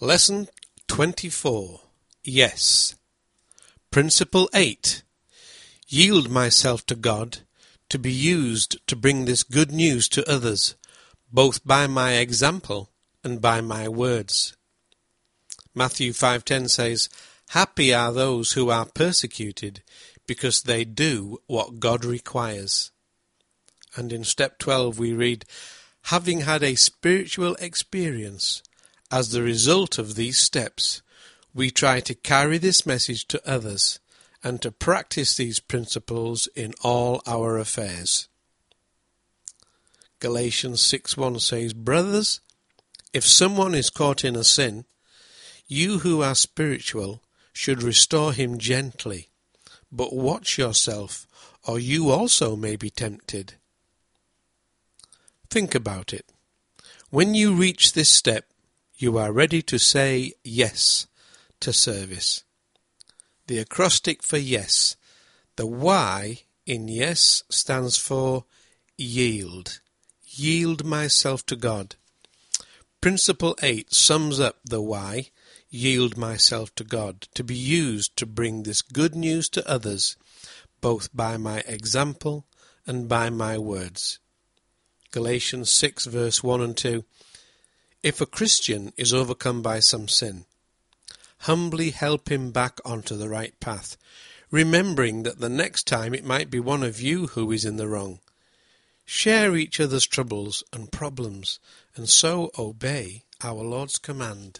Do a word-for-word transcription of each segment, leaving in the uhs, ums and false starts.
Lesson twenty-four. Yes. Principle eight. Yield myself to God to be used to bring this good news to others, both by my example and by my words. Matthew five ten says, "Happy are those who are persecuted, because they do what God requires." And in step twelve we read, "Having had a spiritual experience, as the result of these steps, we try to carry this message to others and to practice these principles in all our affairs." Galatians six one says, "Brothers, if someone is caught in a sin, you who are spiritual should restore him gently, but watch yourself, or you also may be tempted." Think about it. When you reach this step, you are ready to say yes to service. The acrostic for yes, the Y in yes stands for yield. Yield myself to God. Principle eight sums up the Y, yield myself to God, to be used to bring this good news to others, both by my example and by my words. Galatians six verse one and two. If a Christian is overcome by some sin, humbly help him back onto the right path, remembering that the next time it might be one of you who is in the wrong. Share each other's troubles and problems, and so obey our Lord's command.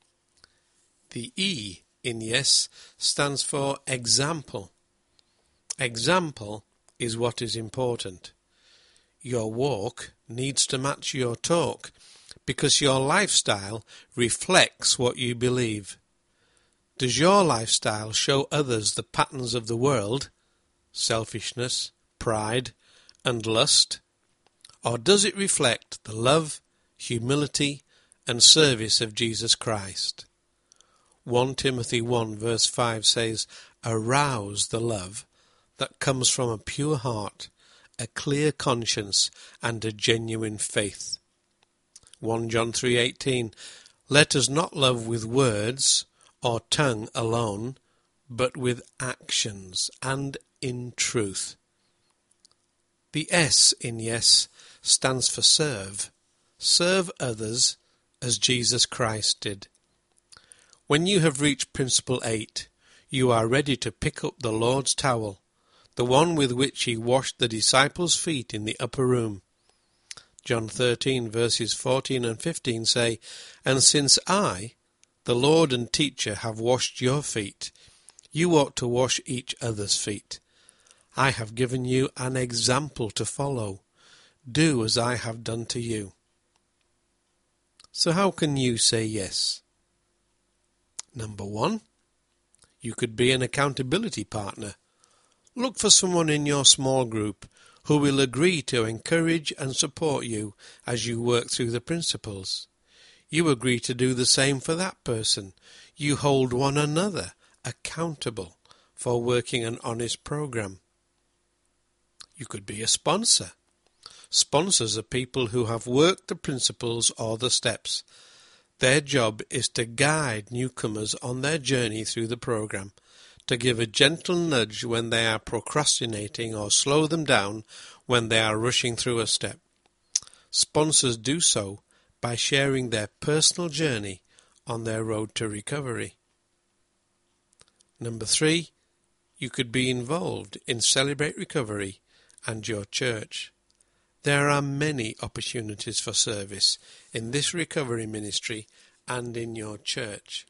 The E in yes stands for example. Example is what is important. Your walk needs to match your talk, because your lifestyle reflects what you believe. Does your lifestyle show others the patterns of the world, selfishness, pride, and lust? Or does it reflect the love, humility, and service of Jesus Christ? First Timothy one verse five says, "Arouse the love that comes from a pure heart, a clear conscience, and a genuine faith." First John three eighteen, "Let us not love with words or tongue alone, but with actions and in truth." The S in yes stands for serve. Serve others as Jesus Christ did. When you have reached Principle eight, you are ready to pick up the Lord's towel, the one with which he washed the disciples' feet in the upper room. John thirteen verses fourteen and fifteen say, "And since I, the Lord and teacher, have washed your feet, you ought to wash each other's feet. I have given you an example to follow. Do as I have done to you." So how can you say yes? Number one, you could be an accountability partner. Look for someone in your small group who will agree to encourage and support you as you work through the principles. You agree to do the same for that person. You hold one another accountable for working an honest program. You could be a sponsor. Sponsors are people who have worked the principles or the steps. Their job is to guide newcomers on their journey through the program, to give a gentle nudge when they are procrastinating or slow them down when they are rushing through a step. Sponsors do so by sharing their personal journey on their road to recovery. Number three, you could be involved in Celebrate Recovery and your church. There are many opportunities for service in this recovery ministry and in your church.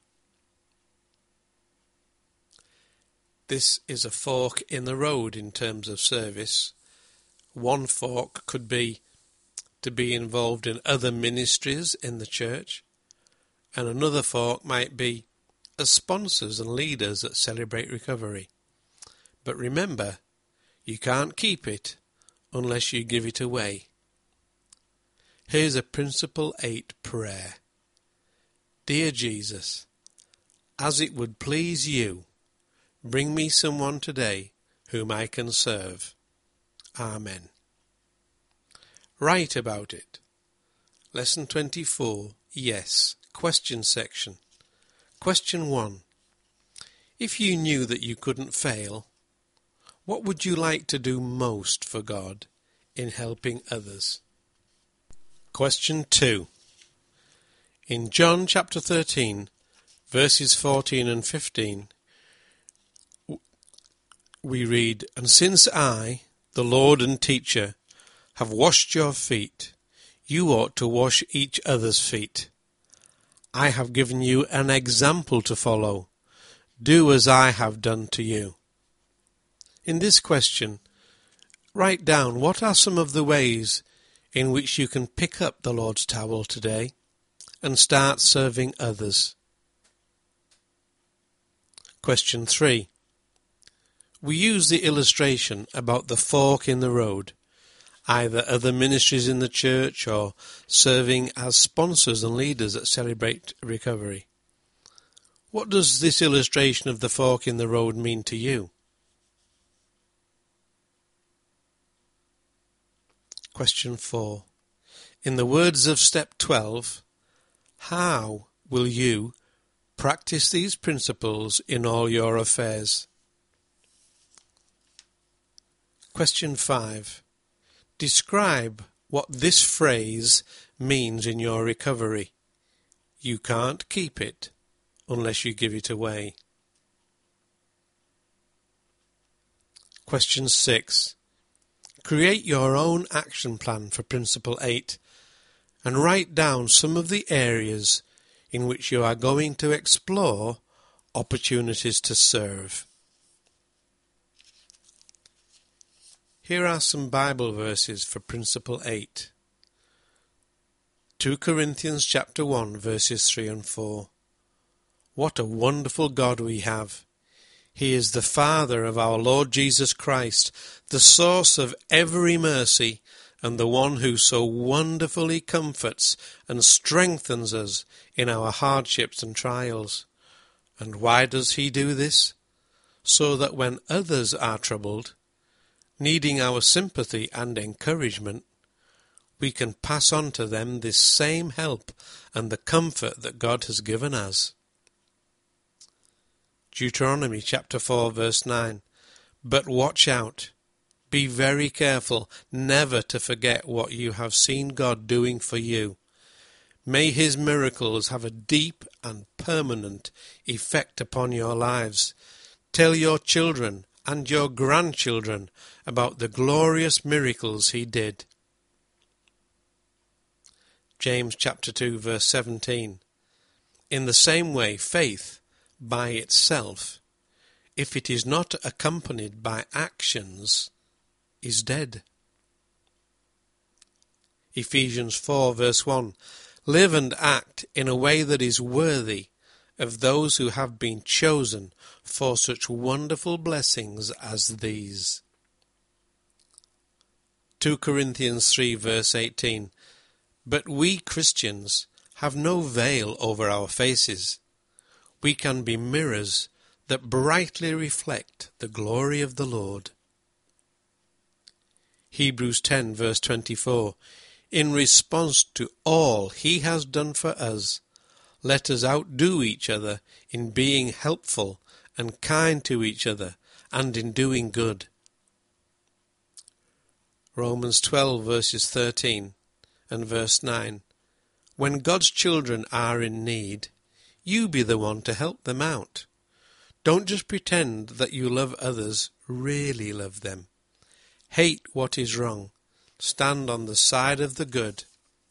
This is a fork in the road in terms of service. One fork could be to be involved in other ministries in the church, and another fork might be as sponsors and leaders at Celebrate Recovery. But remember, you can't keep it unless you give it away. Here's a Principle eight prayer. Dear Jesus, as it would please you, bring me someone today whom I can serve. Amen. Write about it. Lesson twenty-four. Yes. question section. Question one. If you knew that you couldn't fail, what would you like to do most for God in helping others? Question two. In John chapter thirteen, verses fourteen and fifteen, we read, "And since I, the Lord and teacher, have washed your feet, you ought to wash each other's feet. I have given you an example to follow. Do as I have done to you." In this question, write down what are some of the ways in which you can pick up the Lord's towel today and start serving others. Question three. We use the illustration about the fork in the road, either other ministries in the church or serving as sponsors and leaders that celebrate recovery. What does this illustration of the fork in the road mean to you? Question four. In the words of step twelve, how will you practice these principles in all your affairs? Question five. Describe what this phrase means in your recovery. You can't keep it unless you give it away. Question six. Create your own action plan for Principle eight and write down some of the areas in which you are going to explore opportunities to serve. Here are some Bible verses for Principle eight. Second Corinthians chapter one, verses three and four. What a wonderful God we have! He is the Father of our Lord Jesus Christ, the source of every mercy, and the one who so wonderfully comforts and strengthens us in our hardships and trials. And why does he do this? So that when others are troubled, needing our sympathy and encouragement, we can pass on to them this same help and the comfort that God has given us. Deuteronomy chapter four, verse nine. But watch out, be very careful never to forget what you have seen God doing for you. May his miracles have a deep and permanent effect upon your lives. Tell your children and your grandchildren about the glorious miracles he did. James chapter two, verse seventeen. In the same way, faith, by itself, if it is not accompanied by actions, is dead. Ephesians four, verse one. Live and act in a way that is worthy of those who have been chosen for such wonderful blessings as these. Second Corinthians three, verse eighteen. But we Christians have no veil over our faces. We can be mirrors that brightly reflect the glory of the Lord. Hebrews ten, verse twenty-four. In response to all he has done for us, let us outdo each other in being helpful and kind to each other and in doing good. Romans twelve, verses thirteen and verse nine. When God's children are in need, you be the one to help them out. Don't just pretend that you love others, really love them. Hate what is wrong. Stand on the side of the good.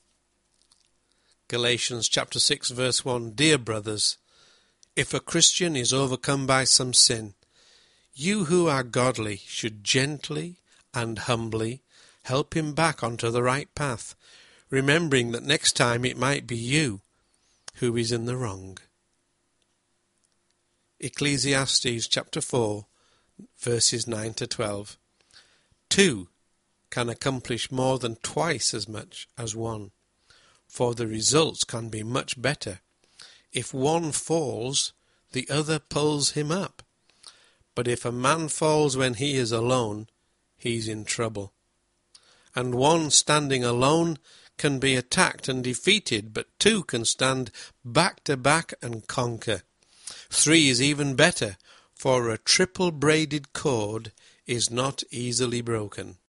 Galatians chapter six, verse one. Dear brothers, if a Christian is overcome by some sin, you who are godly should gently and humbly help him back onto the right path, remembering that next time it might be you who is in the wrong. Ecclesiastes chapter four, verses nine to twelve. Two can accomplish more than twice as much as one, for the results can be much better. If one falls, the other pulls him up. But if a man falls when he is alone, he's in trouble. And one standing alone can be attacked and defeated, but two can stand back to back and conquer. Three is even better, for a triple braided cord is not easily broken.